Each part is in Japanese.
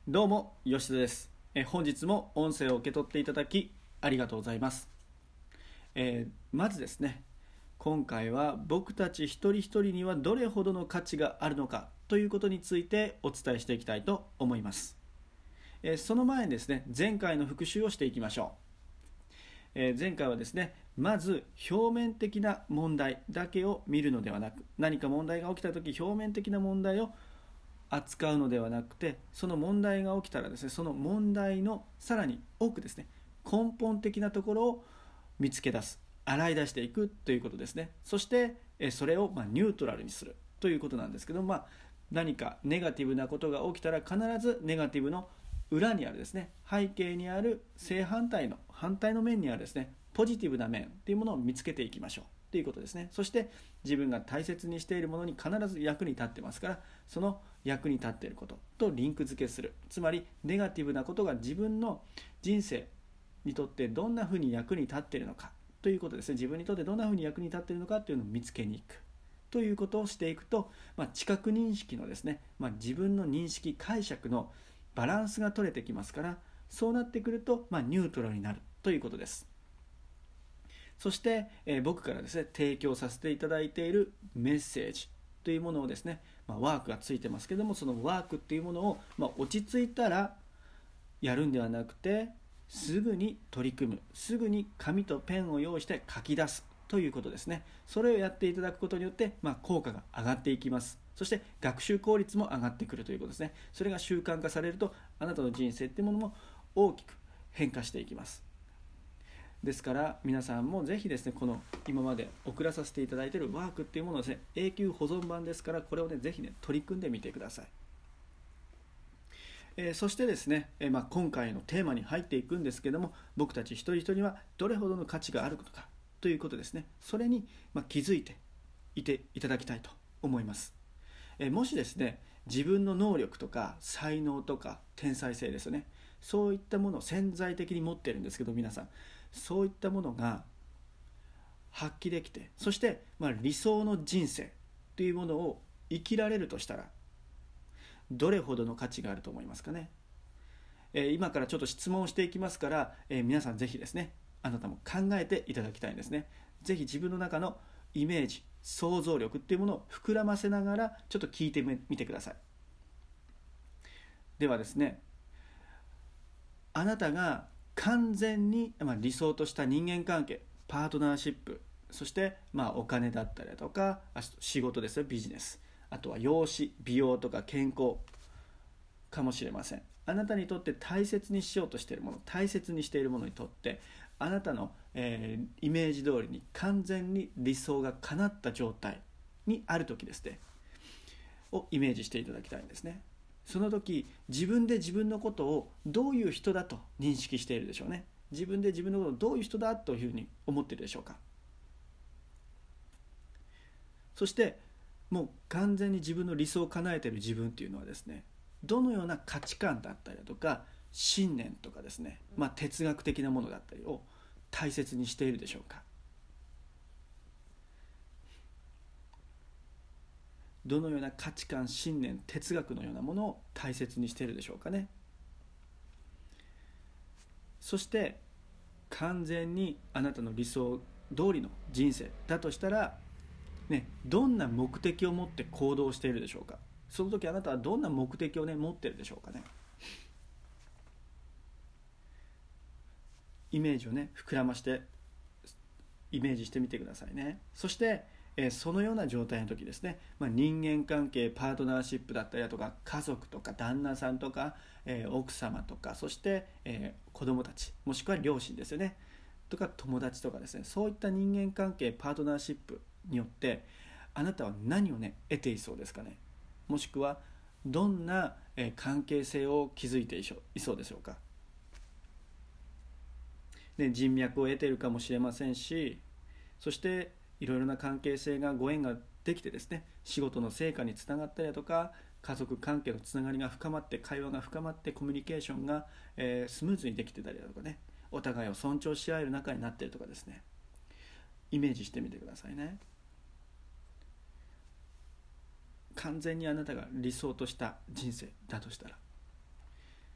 どうも吉田です。本日も音声を受け取っていただきありがとうございます。まずですね、今回は僕たち一人一人にはどれほどの価値があるのかということについてお伝えしていきたいと思います。その前にですね、前回の復習をしていきましょう。前回はですね、まず表面的な問題だけを見るのではなく、何か問題が起きたとき表面的な問題を扱うのではなくて、その問題が起きたらですね、その問題のさらに奥ですね、根本的なところを見つけ出す、洗い出していくということですね。そしてそれをニュートラルにするということなんですけど、何かネガティブなことが起きたら必ずネガティブの裏にあるですね、背景にある正反対の面にあるですね、ポジティブな面というものを見つけていきましょうということですね。そして自分が大切にしているものに必ず役に立ってますから、その役に立っていることとリンク付けする。つまりネガティブなことが自分の人生にとってどんなふうに役に立っているのかということですね。自分にとってどんなふうに役に立っているのかというのを見つけに行くということをしていくと、知覚認識のですね、自分の認識解釈のバランスが取れてきますから、そうなってくると、ニュートラルになるということです。そして、僕からですね提供させていただいているメッセージというものをですね、ワークがついてますけども、そのワークっていうものを、落ち着いたらやるんではなくて、すぐに取り組む、すぐに紙とペンを用意して書き出すということですね。それをやっていただくことによって、効果が上がっていきます。そして学習効率も上がってくるということですね。それが習慣化されると、あなたの人生っていうものも大きく変化していきます。ですから皆さんもぜひですね、この今まで送らさせていただいているワークっていうものをですね、永久保存版ですから、これをねぜひね取り組んでみてください。そしてですね、今回のテーマに入っていくんですけども、僕たち一人一人にはどれほどの価値があるのかということですね。それに気づいていていただきたいと思います。もしですね、自分の能力とか才能とか天才性ですよね、そういったものを潜在的に持っているんですけど、皆さんそういったものが発揮できて、そして、理想の人生というものを生きられるとしたら、どれほどの価値があると思いますかね。今からちょっと質問をしていきますから、皆さんぜひですね、あなたも考えていただきたいんですね。ぜひ自分の中のイメージ、想像力っていうものを膨らませながらちょっと聞いてみてください。ではですね、あなたが完全に、理想とした人間関係、パートナーシップ、そして、お金だったりとか、仕事ですよ、ビジネス、あとは容姿、美容とか健康かもしれません。あなたにとって大切にしようとしているもの、大切にしているものにとって、あなたの、イメージ通りに完全に理想が叶った状態にある時ですね、をイメージしていただきたいんですね。その時、自分で自分のことをどういう人だと認識しているでしょうね。自分で自分のことをどういう人だというふうに思っているでしょうか。そしてもう完全に自分の理想を叶えている自分というのはですね、どのような価値観だったりだとか信念とかですね、哲学的なものだったりを大切にしているでしょうか。どのような価値観、信念、哲学のようなものを大切にしているでしょうかね。そして完全にあなたの理想通りの人生だとしたら、どんな目的を持って行動しているでしょうか。その時あなたはどんな目的を持っているでしょうかね。イメージを膨らましてイメージしてみてくださいね。そしてそのような状態の時ですね、人間関係、パートナーシップだったりだとか、家族とか旦那さんとか、奥様とか、そして、子供たち、もしくは両親ですよね、とか友達とかですね、そういった人間関係、パートナーシップによってあなたは何を得ていそうですかね。もしくはどんな関係性を築いていそうでしょうか。人脈を得ているかもしれませんし、そしていろいろな関係性がご縁ができてですね、仕事の成果につながったりだとか、家族関係のつながりが深まって、会話が深まって、コミュニケーションが、スムーズにできてたりだとかね、お互いを尊重し合える仲になっているとかですね、イメージしてみてくださいね。完全にあなたが理想とした人生だとしたら、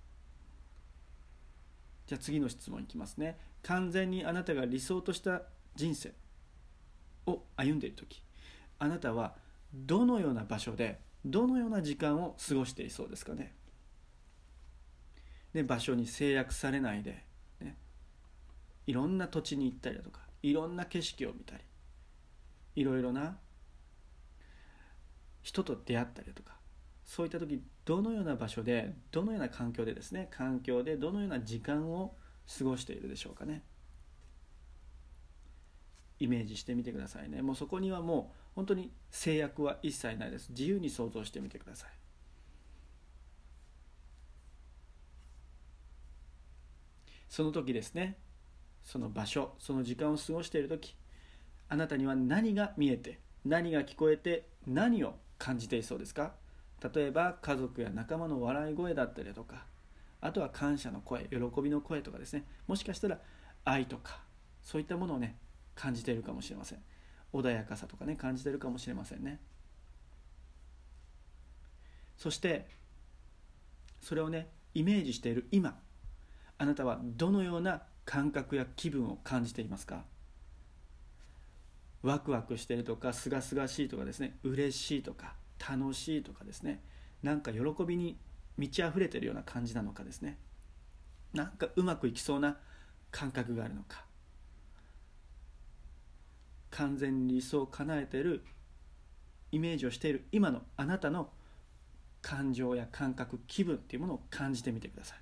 じゃあ次の質問いきますね。完全にあなたが理想とした人生を歩んでいるとき、あなたはどのような場所でどのような時間を過ごしていそうですかね。で、場所に制約されないで、ね、いろんな土地に行ったりだとか、いろんな景色を見たり、いろいろな人と出会ったりだとか、そういった時どのような場所でどのような環境でですね、どのような時間を過ごしているでしょうかね。イメージしてみてくださいね。もうそこにはもう本当に制約は一切ないです。自由に想像してみてください。その時ですね、その場所、その時間を過ごしている時、あなたには何が見えて、何が聞こえて、何を感じていそうですか。例えば家族や仲間の笑い声だったりとか、あとは感謝の声、喜びの声とかですね、もしかしたら愛とか、そういったものをね、感じているかもしれません。穏やかさとかね、感じているかもしれませんね。そしてそれをね、イメージしている今、あなたはどのような感覚や気分を感じていますか。ワクワクしているとか、すがすがしいとかですね、嬉しいとか楽しいとかですね、なんか喜びに満ち溢れているような感じなのかですね、なんかうまくいきそうな感覚があるのか、完全に理想を叶えているイメージをしている今のあなたの感情や感覚、気分っていうものを感じてみてください。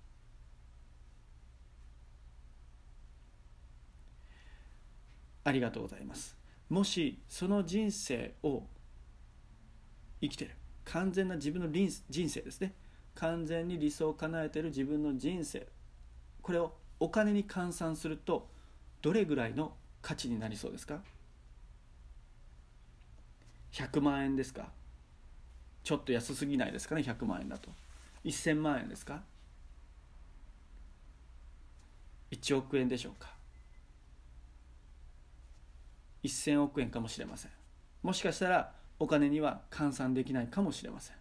ありがとうございます。もしその人生を生きている、完全な自分の人生ですね、完全に理想を叶えている自分の人生、これをお金に換算するとどれぐらいの価値になりそうですか。100万円ですか。ちょっと安すぎないですかね。100万円だと1000万円ですか。1億円でしょうか。1000億円かもしれません。もしかしたらお金には換算できないかもしれません。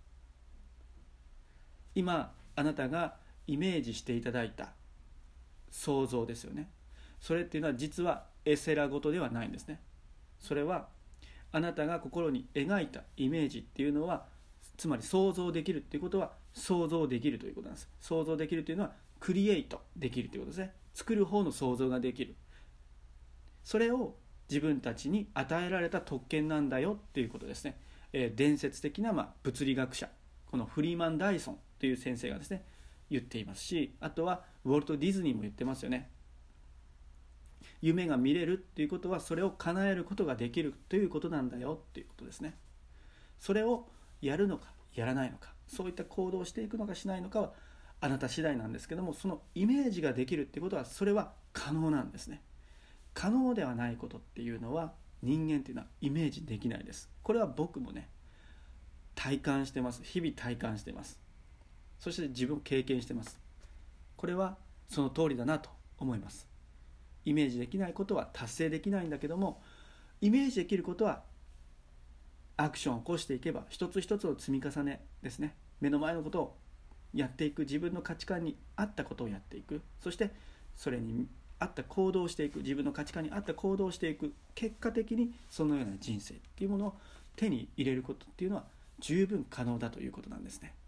今あなたがイメージしていただいた想像ですよね。それっていうのは実はエセラごとではないんですね。それはあなたが心に描いたイメージっていうのは、つまり想像できるっていうことは想像できるということなんです。想像できるというのはクリエイトできるということですね。作る方の想像ができる、それを自分たちに与えられた特権なんだよっていうことですね。伝説的な物理学者、このフリーマン・ダイソンという先生がですね言っていますし、あとはウォルト・ディズニーも言ってますよね。夢が見れるっていうことはそれを叶えることができるということなんだよっていうことですね。それをやるのかやらないのか、そういった行動をしていくのかしないのかはあなた次第なんですけども、そのイメージができるっていうことはそれは可能なんですね。可能ではないことっていうのは人間っていうのはイメージできないです。これは僕もね体感してます。日々体感してます。そして自分経験してます。これはその通りだなと思います。イメージできないことは達成できないんだけども、イメージできることはアクションを起こしていけば一つ一つの積み重ねですね。目の前のことをやっていく、自分の価値観に合ったことをやっていく、そしてそれに合った行動をしていく、自分の価値観に合った行動をしていく、結果的にそのような人生っていうものを手に入れることっていうのは十分可能だということなんですね。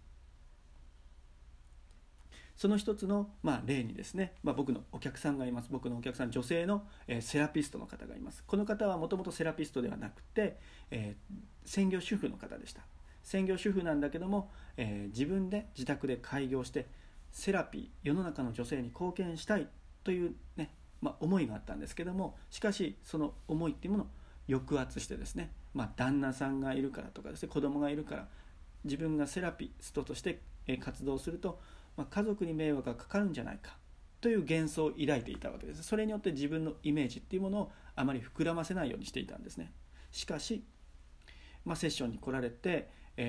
その一つの例にですね、僕のお客さんがいます。僕のお客さん、女性のセラピストの方がいます。この方はもともとセラピストではなくて、専業主婦の方でした。専業主婦なんだけども、自分で自宅で開業してセラピー、世の中の女性に貢献したいというね、思いがあったんですけども、しかしその思いっていうものを抑圧してですね、旦那さんがいるからとかですね、子供がいるから自分がセラピストとして活動すると家族に迷惑がかかるんじゃないかという幻想を抱いていたわけです。それによって自分のイメージっていうものをあまり膨らませないようにしていたんですね。しかし、セッションに来られて、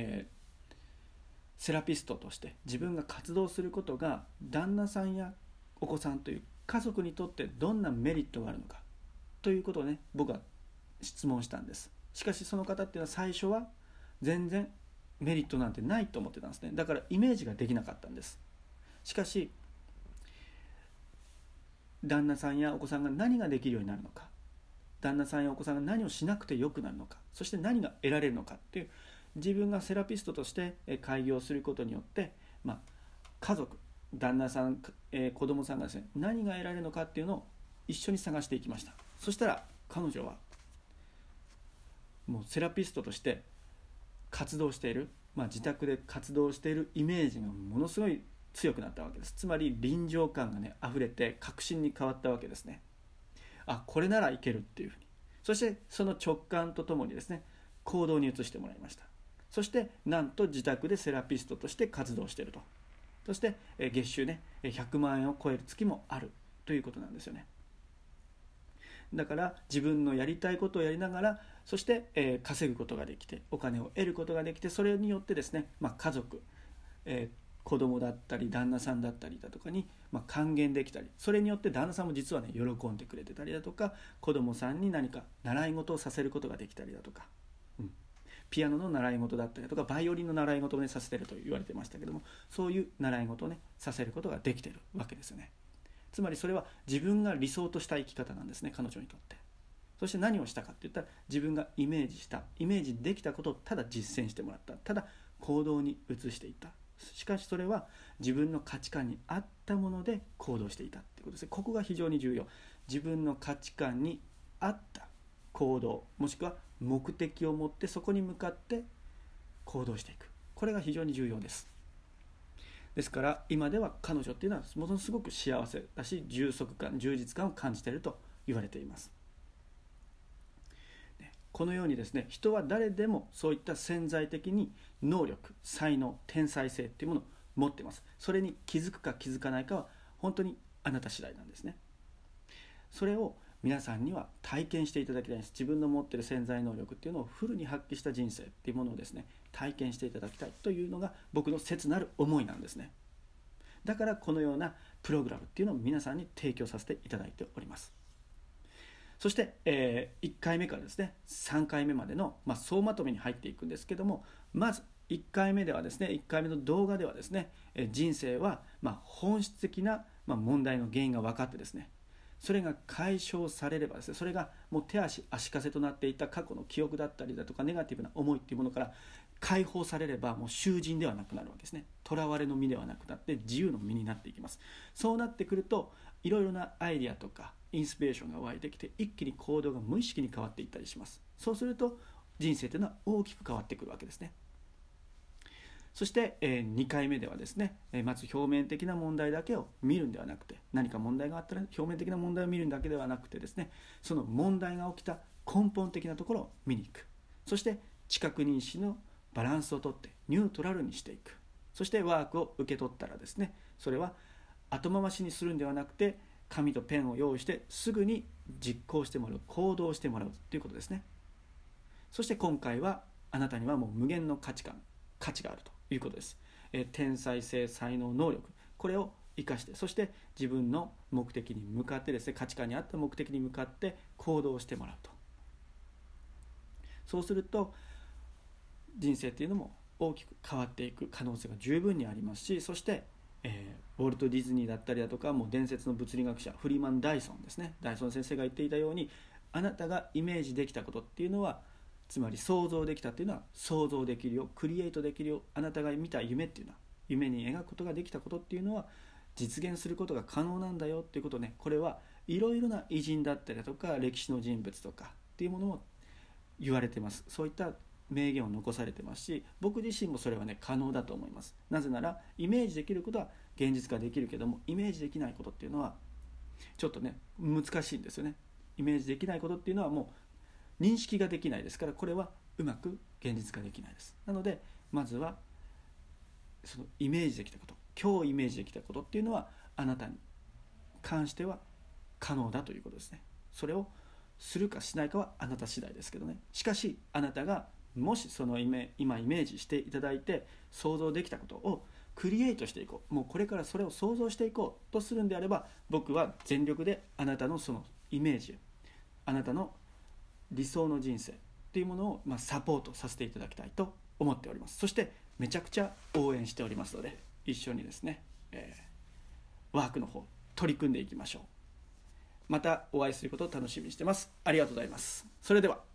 セラピストとして自分が活動することが旦那さんやお子さんという家族にとってどんなメリットがあるのかということをね、僕は質問したんです。しかしその方っていうのは最初は全然メリットなんてないと思ってたんですね。だからイメージができなかったんです。しかし旦那さんやお子さんが何ができるようになるのか、旦那さんやお子さんが何をしなくてよくなるのか、そして何が得られるのかっていう、自分がセラピストとして開業することによって、家族、旦那さん、子供さんがですね、何が得られるのかっていうのを一緒に探していきました。そしたら彼女はもうセラピストとして活動している、自宅で活動しているイメージがものすごい強くなったわけです。つまり臨場感がね溢れて確信に変わったわけですね。これならいけるっていうふうに。そしてその直感とともにですね、行動に移してもらいました。そしてなんと自宅でセラピストとして活動していると。そして月収ね100万円を超える月もあるということなんですよね。だから自分のやりたいことをやりながら、そして、稼ぐことができて、お金を得ることができて、それによってですね、家族、子供だったり旦那さんだったりだとかに、還元できたり、それによって旦那さんも実はね喜んでくれてたりだとか、子供さんに何か習い事をさせることができたりだとか、ピアノの習い事だったりだとか、バイオリンの習い事を、させてると言われてましたけども、そういう習い事をさせることができているわけですよね。つまりそれは自分が理想とした生き方なんですね、彼女にとって。そして何をしたかって言ったら、自分がイメージできたことをただ実践してもらった、ただ行動に移していった。しかしそれは自分の価値観に合ったもので行動していたっていうことですね。ここが非常に重要。自分の価値観に合った行動、もしくは目的を持ってそこに向かって行動していく、これが非常に重要です。ですから今では彼女っていうのはものすごく幸せだし、充足感、充実感を感じていると言われています。このようにですね、人は誰でもそういった潜在的に能力、才能、天才性っていうものを持っています。それに気づくか気づかないかは本当にあなた次第なんですね。それを皆さんには体験していただきたいです。自分の持っている潜在能力っていうのをフルに発揮した人生っていうものをですね、体験していただきたいというのが僕の切なる思いなんですね。だからこのようなプログラムっていうのを皆さんに提供させていただいております。そして、1回目からですね3回目までの、総まとめに入っていくんですけども、まず1回目ではですね、1回目の動画ではですね、人生は、本質的な、問題の原因が分かってですね、それが解消されればですね、それがもう手足足かせとなっていた過去の記憶だったりだとか、ネガティブな思いっていうものから解放されれば、もう囚人ではなくなるわけですね。囚われの身ではなくなって自由の身になっていきます。そうなってくると、いろいろなアイデアとかインスピレーションが湧いてきて、一気に行動が無意識に変わっていったりします。そうすると人生というのは大きく変わってくるわけですね。そして、2回目ではですね、まず表面的な問題だけを見るんではなくて、何か問題があったら表面的な問題を見るだけではなくてですね、その問題が起きた根本的なところを見に行く。そして知覚認識のバランスをとってニュートラルにしていく。そしてワークを受け取ったらですね、それは後回しにするんではなくて、紙とペンを用意してすぐに実行してもらう、行動してもらうということですね。そして今回はあなたにはもう無限の価値があるということです。天才性、才能、能力、これを生かして、そして自分の目的に向かってですね、価値観に合った目的に向かって行動してもらうと。そうすると人生っていうのも大きく変わっていく可能性が十分にありますし、そしてウォルト・ディズニーだったりだとか、もう伝説の物理学者フリーマン・ダイソンですね、ダイソン先生が言っていたように、あなたがイメージできたことっていうのは、つまり想像できたっていうのは想像できるよ、クリエイトできるよ、あなたが見た夢っていうのは、夢に描くことができたことっていうのは実現することが可能なんだよっていうことね。これはいろいろな偉人だったりだとか歴史の人物とかっていうものも言われてます。そういった名言を残されてますし、僕自身もそれはね可能だと思います。なぜならイメージできることは現実化できるけども、イメージできないことっていうのはちょっとね難しいんですよね。イメージできないことっていうのはもう認識ができないですから、これはうまく現実化できないです。なのでまずはそのイメージできたこと、今日イメージできたことっていうのはあなたに関しては可能だということですね。それをするかしないかはあなた次第ですけどね。しかしあなたがもしその今イメージしていただいて想像できたことをクリエイトしていこう、もうこれからそれを想像していこうとするんであれば、僕は全力であなたのそのイメージ、あなたの理想の人生というものをサポートさせていただきたいと思っております。そしてめちゃくちゃ応援しておりますので、一緒にですね、ワークの方取り組んでいきましょう。 またお会いすることを楽しみにしてます。ありがとうございます。それでは。